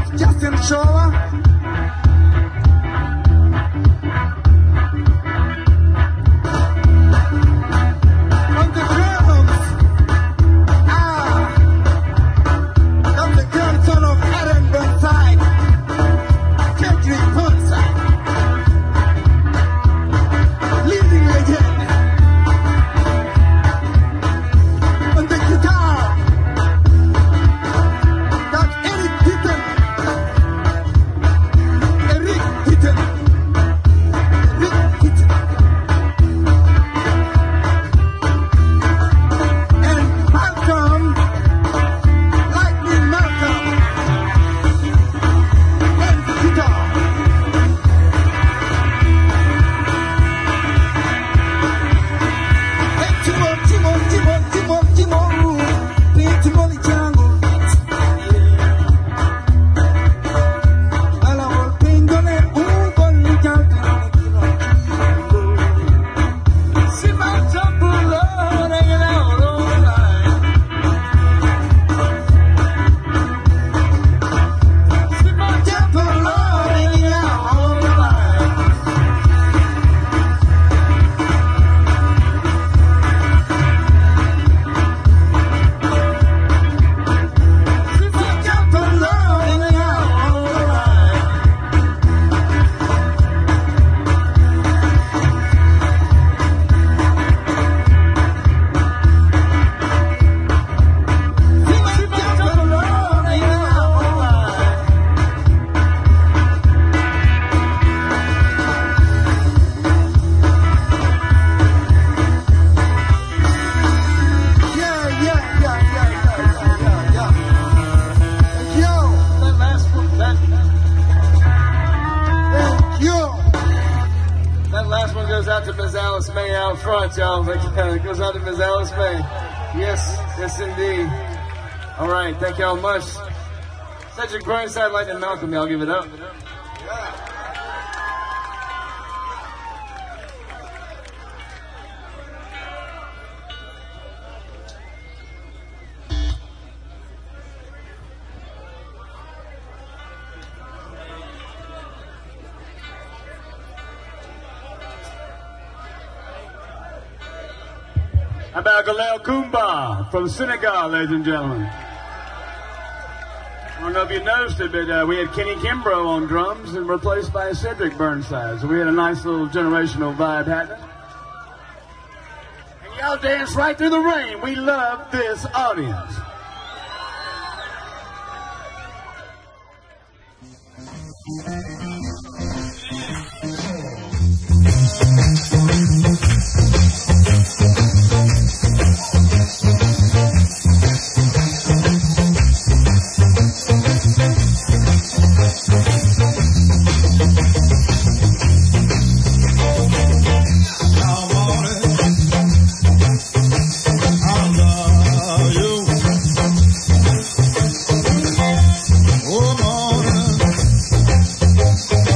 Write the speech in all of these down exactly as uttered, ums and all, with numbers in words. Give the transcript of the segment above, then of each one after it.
Justin Shaw. Y'all, it goes out to Miz Alice May. Yes, yes indeed. All right, thank y'all much. Cedric Burnside, like and Malcolm, y'all give it up. Yeah. About Galel Kumba from Senegal, ladies and gentlemen. I don't know if you noticed it, but uh, we had Kenny Kimbrough on drums and replaced by Cedric Burnside. So we had a nice little generational vibe happening. And y'all danced right through the rain. We love this audience. Oh,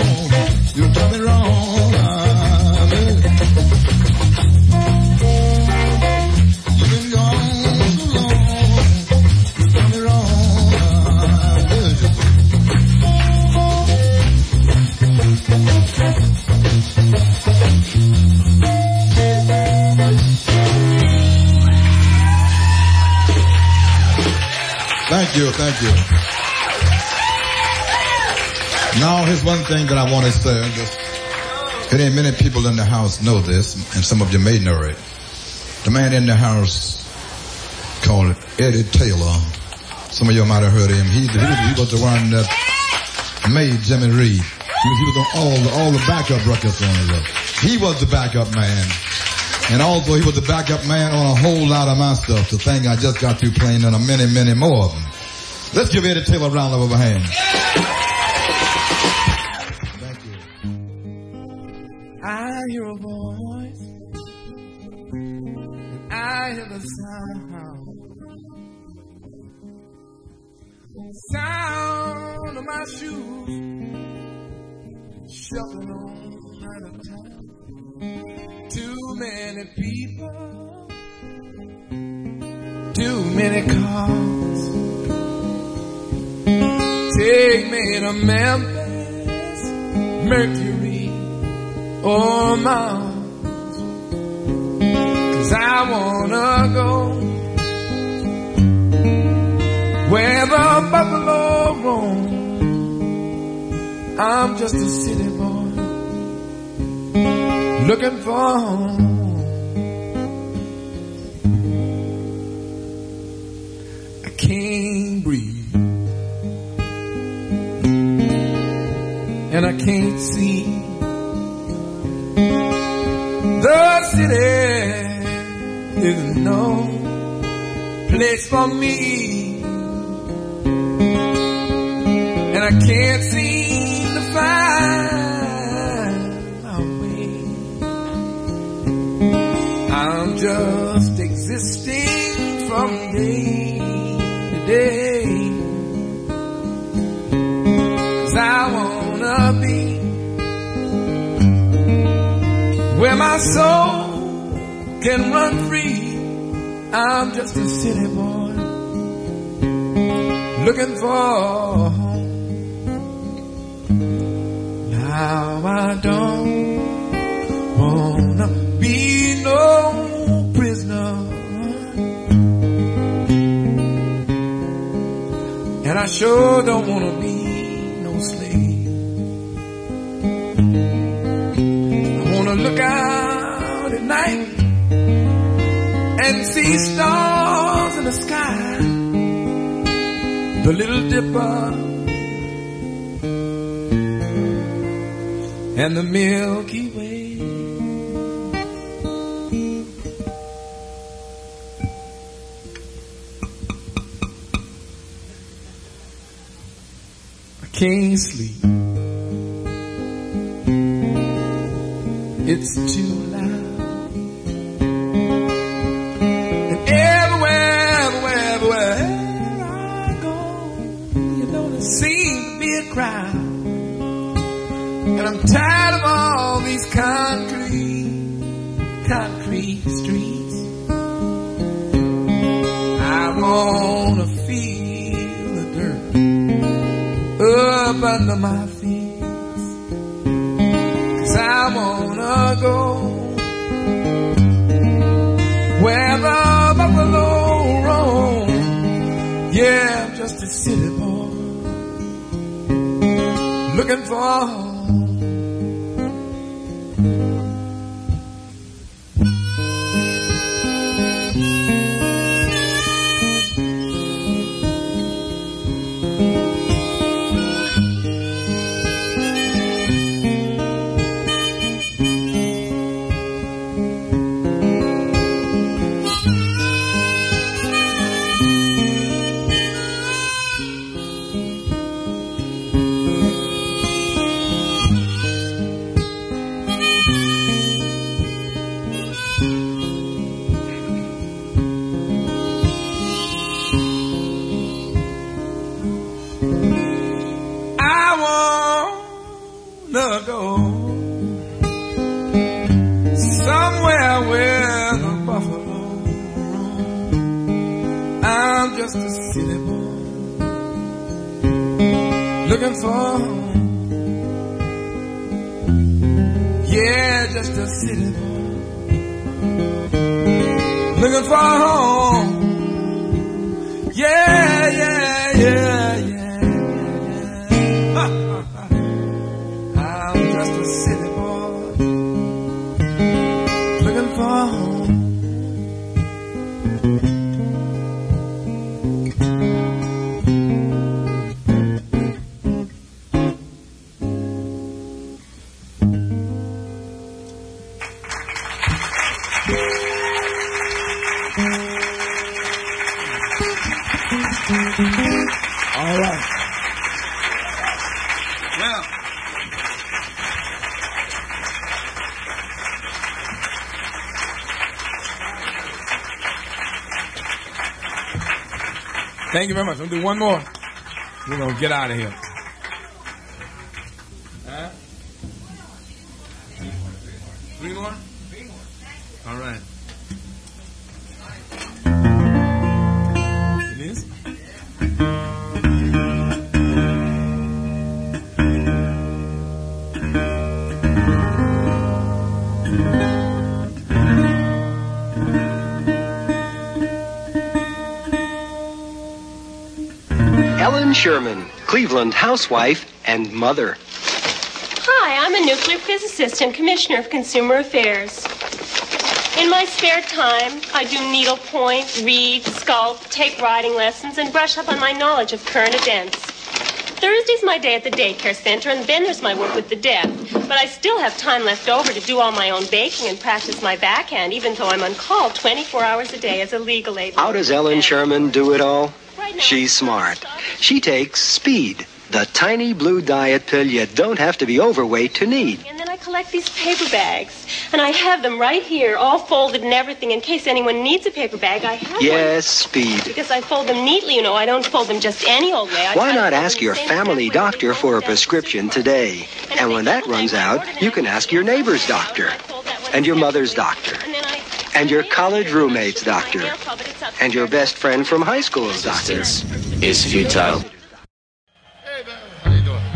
You done me wrong, baby. You've been gone so long. You done me wrong, baby. Thank you, thank you. Now, here's one thing that I want to say. Just, it ain't many people in the house know this, and some of you may know it. The man in the house called Eddie Taylor. Some of you might have heard of him. He, he, was, he was the one that made Jimmy Reed. He was, he was on all the, all the backup records on it. He was the backup man. And also he was the backup man on a whole lot of my stuff. The thing I just got through playing on a many, many more of them. Let's give Eddie Taylor a round of applause. Thank you. I hear a voice, and I hear the sound, sound of my shoes, shuffling on out of town. Too many people, too many cars. Take me to Memphis, Mercury, or Mars. 'Cause I wanna go where the buffalo roam. I'm just a city boy looking for home. I can't breathe, and I can't see. The city is no place for me, and I can't seem to find my way. I'm just existing from day to day, 'cause I wanna be where my soul can run free. I'm just a city boy looking for home. Now I don't wanna be no prisoner, and I sure don't wanna be no slave. I wanna look out at night and see stars in the sky, the Little Dipper and the Milky Way. I can't sleep, it's too loud, and everywhere, everywhere, everywhere I go, you know there seems to be a crowd. And I'm tired of all these concrete, concrete streets. I wanna feel the dirt up under my feet, 'cause I wanna go where the buffalo roam. Yeah, I'm just a city boy looking for home. snuggle somewhere where the buffalo roam. I'm just a city boy looking for home. Yeah, just a city boy looking for home. Yeah, yeah, yeah, yeah, yeah. I'm just a city boy looking for home. All right. Well, thank you very much. We'll do one more. We're going to get out of here. Huh? Three more? All right. It is? Ellen Sherman, Cleveland housewife and mother. Hi, I'm a nuclear physicist and commissioner of consumer affairs. In my spare time, I do needlepoint, read, sculpt, take riding lessons, and brush up on my knowledge of current events. Thursday's my day at the daycare center, and then there's my work with the deaf. But I still have time left over to do all my own baking and practice my backhand, even though I'm on call twenty-four hours a day as a legal aid. How does Ellen Sherman do it all? She's smart. She takes Speed, the tiny blue diet pill you don't have to be overweight to need. And then I collect these paper bags, and I have them right here, all folded and everything, in case anyone needs a paper bag. I have Yes, one. Speed. Because I fold them neatly, you know. I don't fold them just any old way. I Why try to not fold ask them your the same family exact way doctor they for a fold down prescription the today? And And if when they that double runs bag my out, order, then you I can fold ask that your one neighbor's separately, doctor, I fold that one and your mother's separately, doctor, and then I- and your I college nail roommate's polish my doctor, nail polish, but it's up and your there. best friend from high school's doctor. Is futile. Hey, man. How you doing?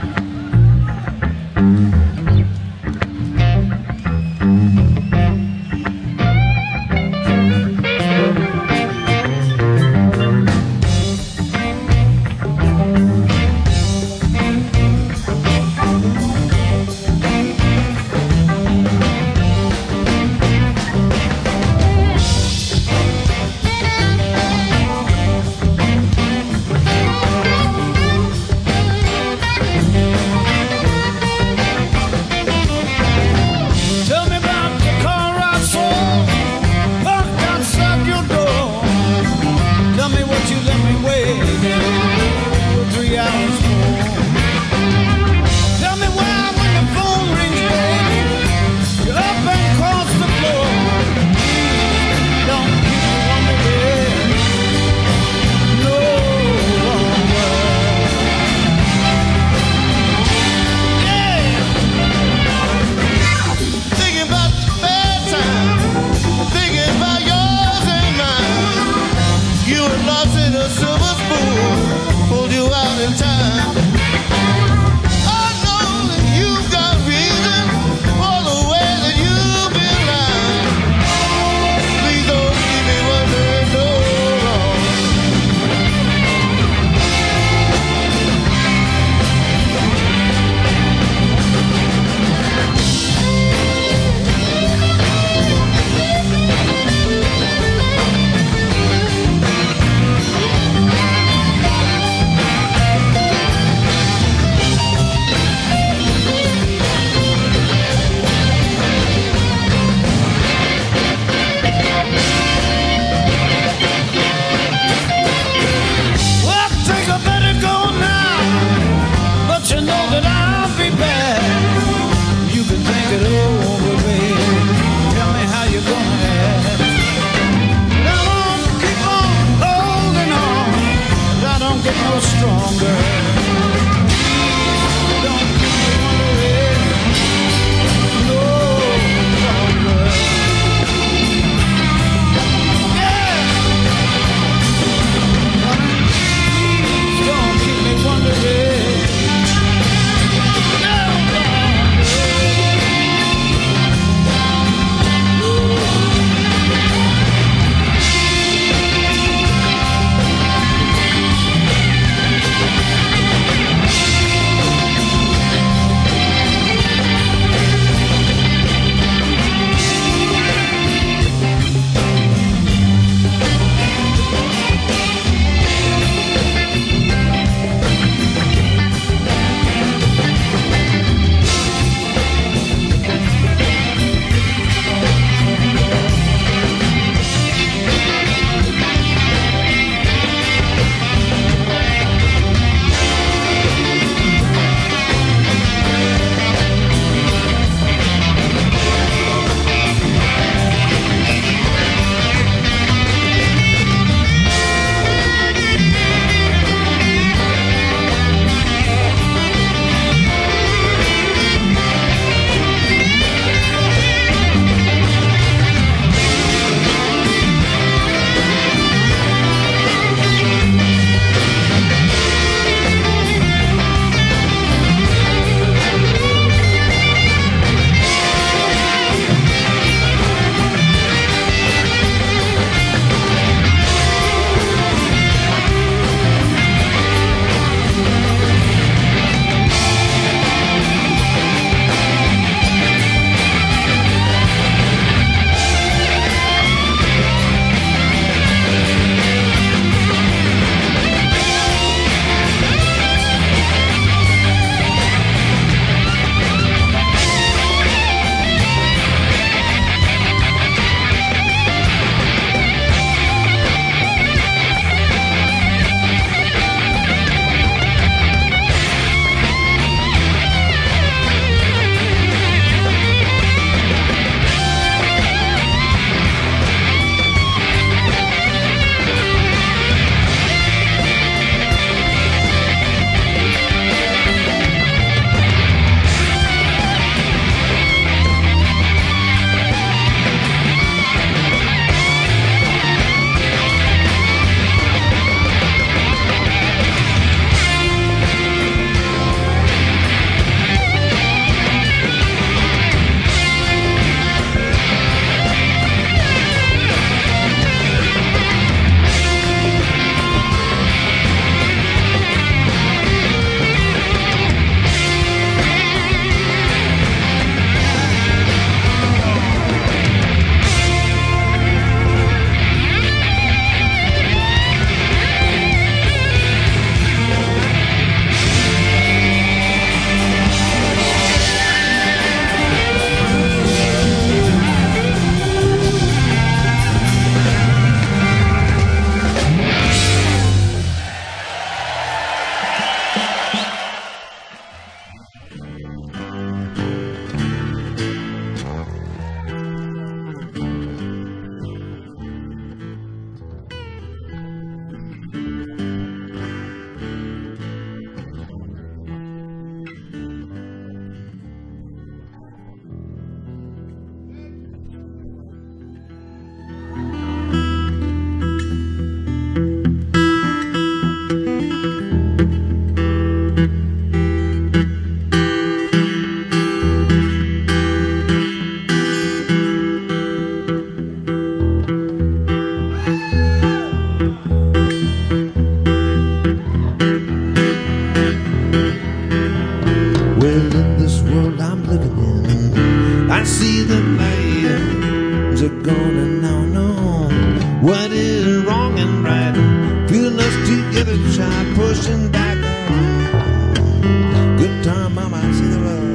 I see the lights are gonna now know what is wrong and right. Feeling us together, child, pushing back on. Good time, mama, I see the love.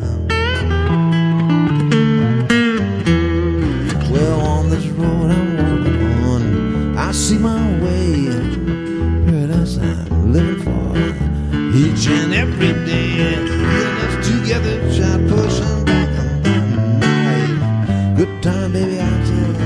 Well, on this road I'm walking on, I see my way. Paradise I'm living for each and every day. Feeling us together, child, pushing back on the night. Good time, baby, I see the love.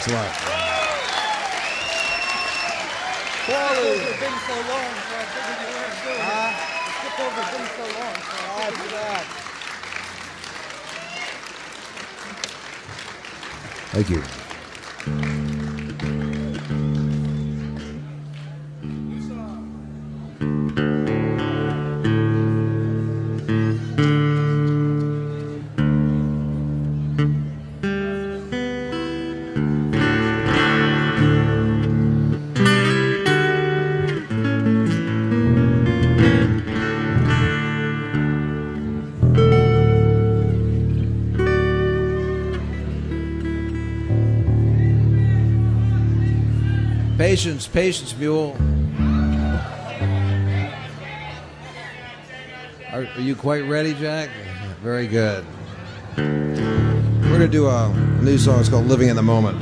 luck. Paulie. It's been so long, so I figured you weren't doing it. The skip over's been so long, so I add to that. Thank you. Patience, patience, mule. Are, are you quite ready, Jack? Very good. We're going to do a new song. It's called Living in the Moment.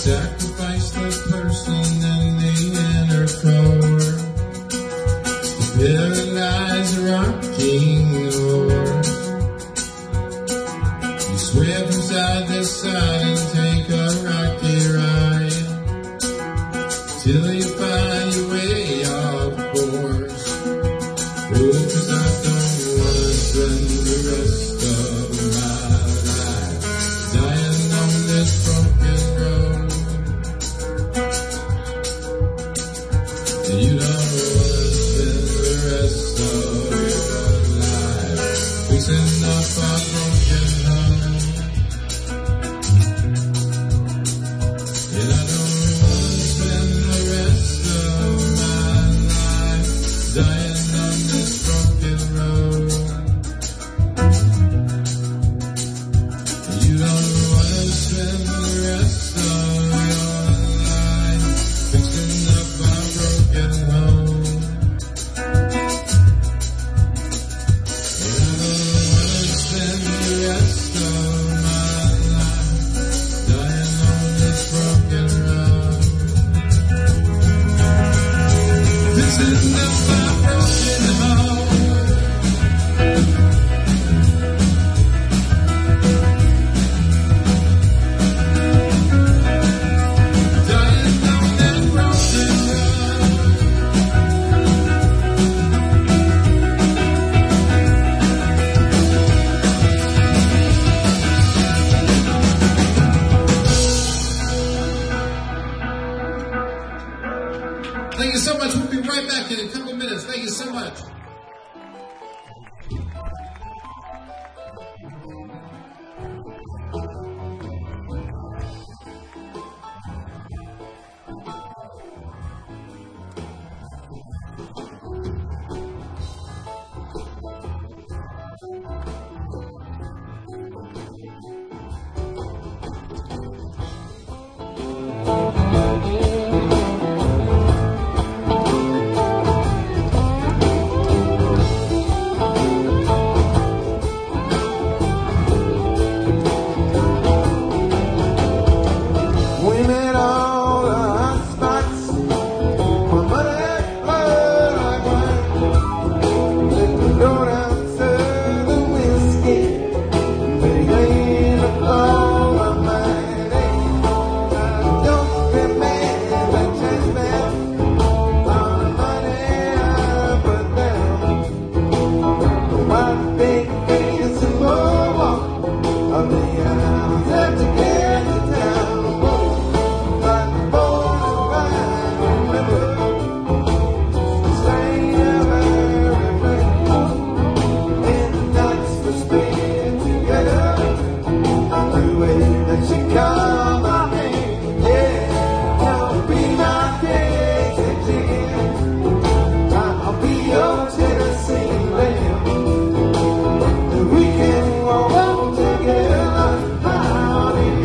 sacrificed the person in the inner core to paralyze a rocking Lord. You swear from side to side and take a rocky ride till you find your way off course. Oh, 'cause I don't wanna spend the rest of my life dying on this broken road. And you don't wanna spend the rest of your life fixing up a broken home. And I don't wanna spend the rest of my life dying on this broken road. You don't wanna spend the rest of your life fixing up a broken home. And I don't wanna spend the rest of my life dying on this broken road. Fixing up my broken home. Dying on that broken road. Thank you so much. We'll be right back in a couple minutes. Thank you so much. We made all the hot spots. My mother blood like wine. Let me go down to the whiskey. Baby, ain't on my mind. I don't remember just that. All the money I put down. One big piece of more. Of the hours have to get to town. Like the boy that I remember. Staying every place. And the nights we spent together. The way that you call my name. Yeah, I'll be my Texas chicken. I'll be your Tennessee lamb. And we can walk together out in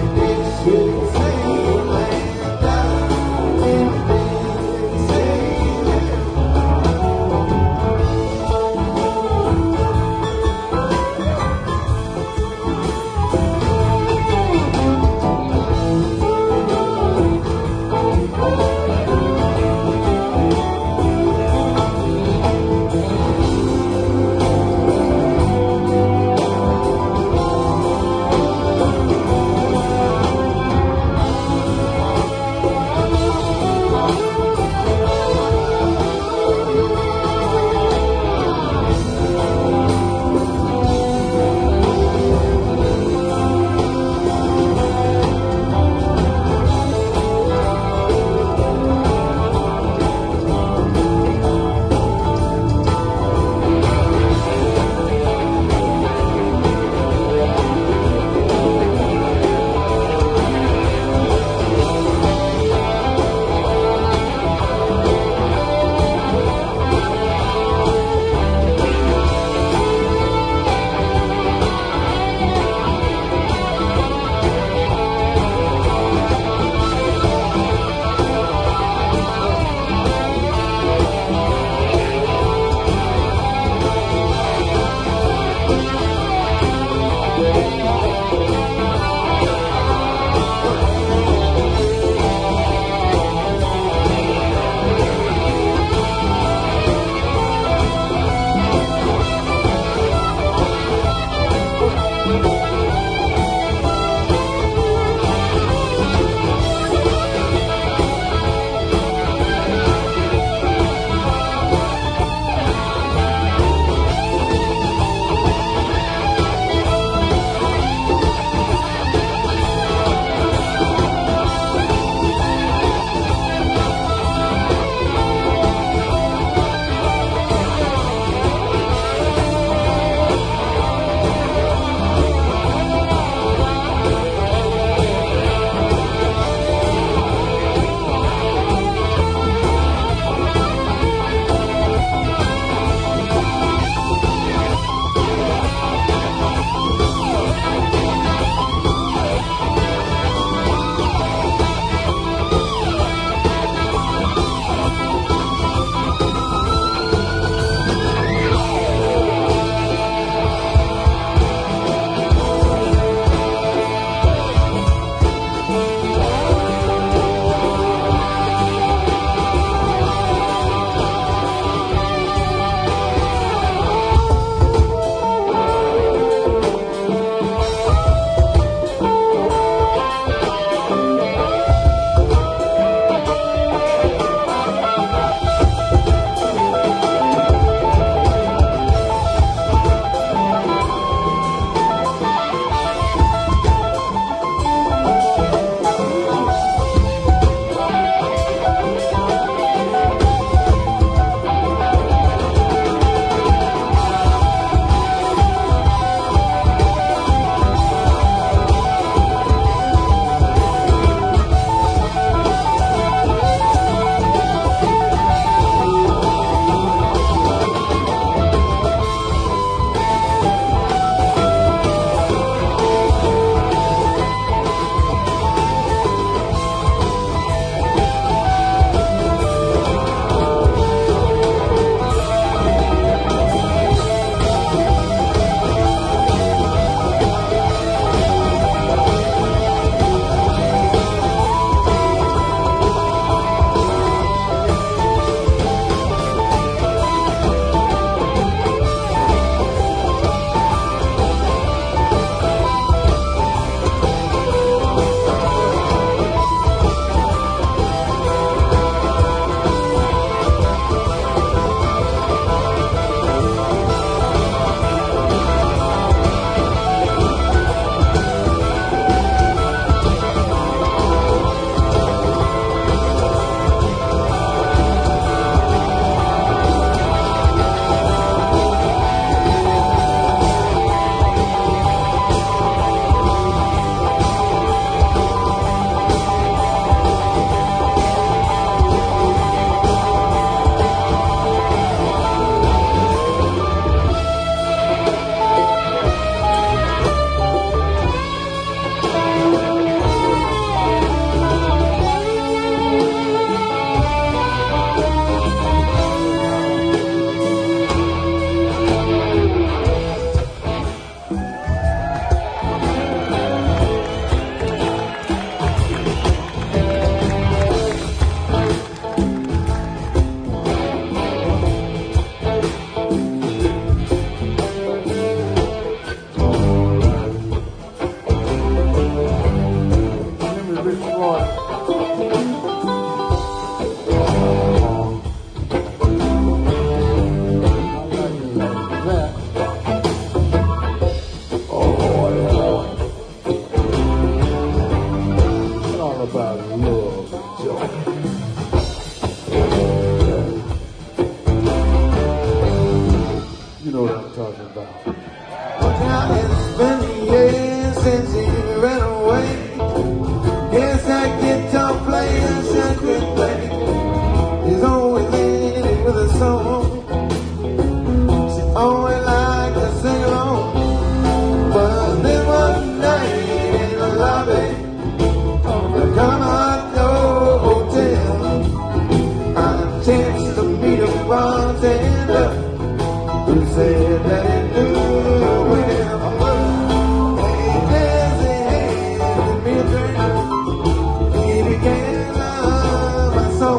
said she ran away. Guess that guitar player should could play. He's always in it with a song. She always liked to sing along. But then one night in the lobby of the Commodore Hotel, I chanced to meet a bartender who said that he knew well. Hey, Nancy, hey, give me a drink. He began to love my soul.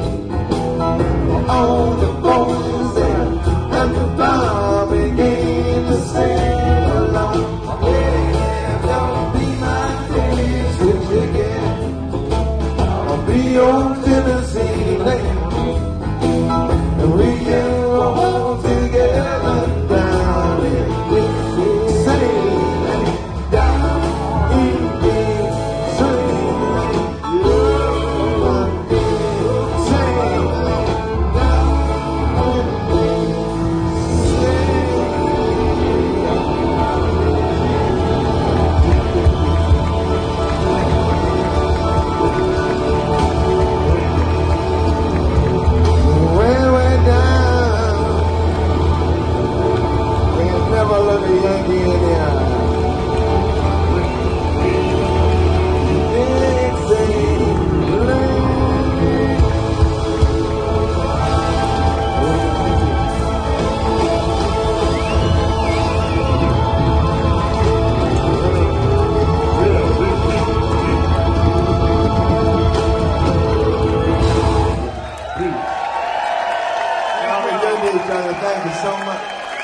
All the boys there at the bar began to sing along. Yeah, don't be my fish again. I'll be your Tennessee land. And we can walk together down in this same down in this same down in this same down Way, way down. We can never look a Yankee in the eye. Dixieland. Y'all be good to each other. Thank you so much.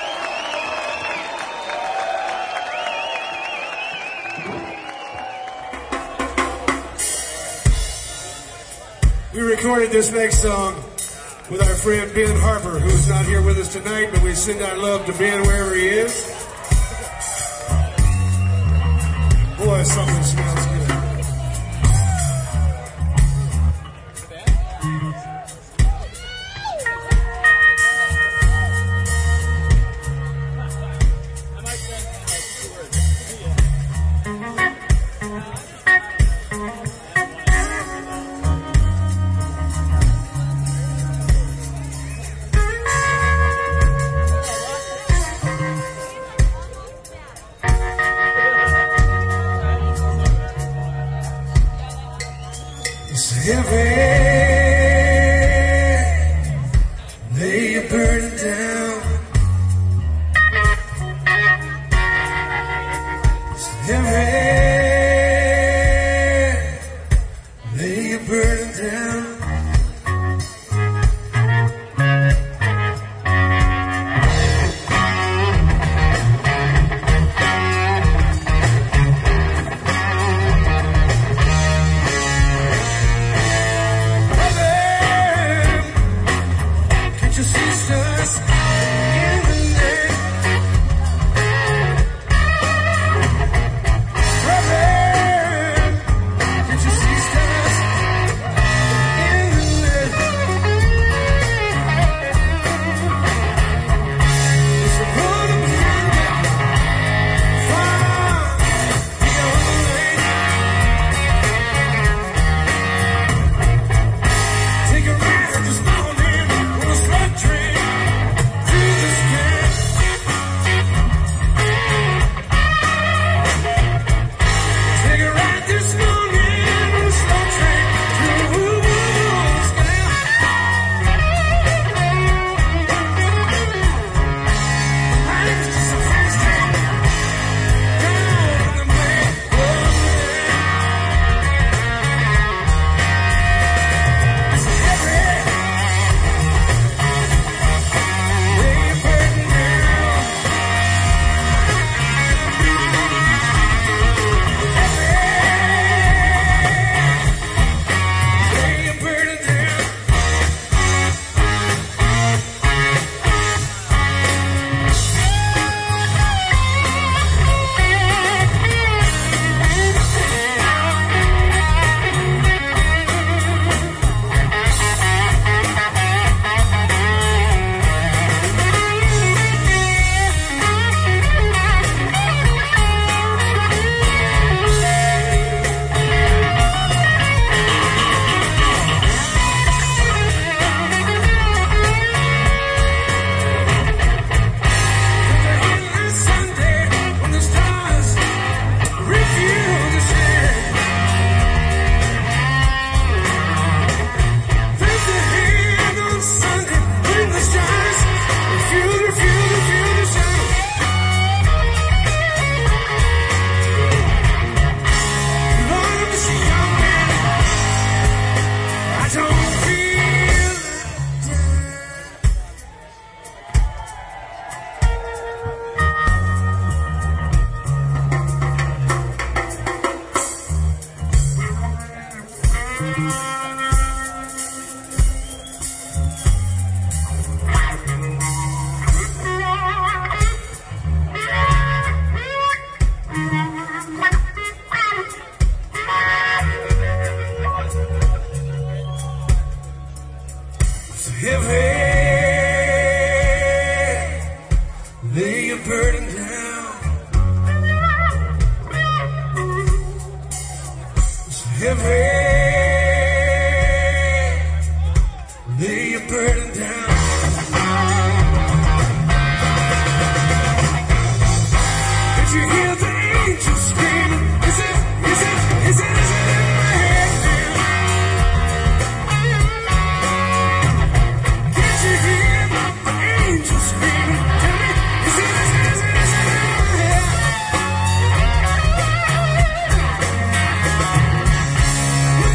We recorded this next song with our friend Ben Harper, who's not here with us tonight, but we send our love to Ben wherever he is. Boy, something smells good. It's heavy, lay your burden down. It's heavy, lay your burden down. Can't you see stars in the night? heavy. Lay your burden down. Did you hear the angels screaming? Is it, is it, is it, is it in my head now? Did you hear the angels screaming? Tell me, is it, is it, is it, is it in my head? When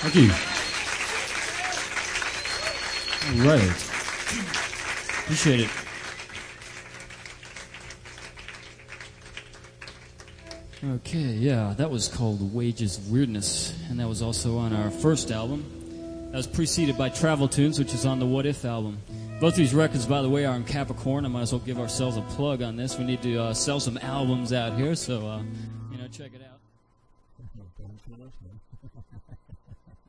Thank you. All right. Appreciate it. Okay, yeah, that was called Wages of Weirdness, and that was also on our first album. That was preceded by Travel Tunes, which is on the What If album. Both these records, by the way, are in Capricorn. I might as well give ourselves a plug on this. We need to uh, sell some albums out here, so, uh, you know, check it out.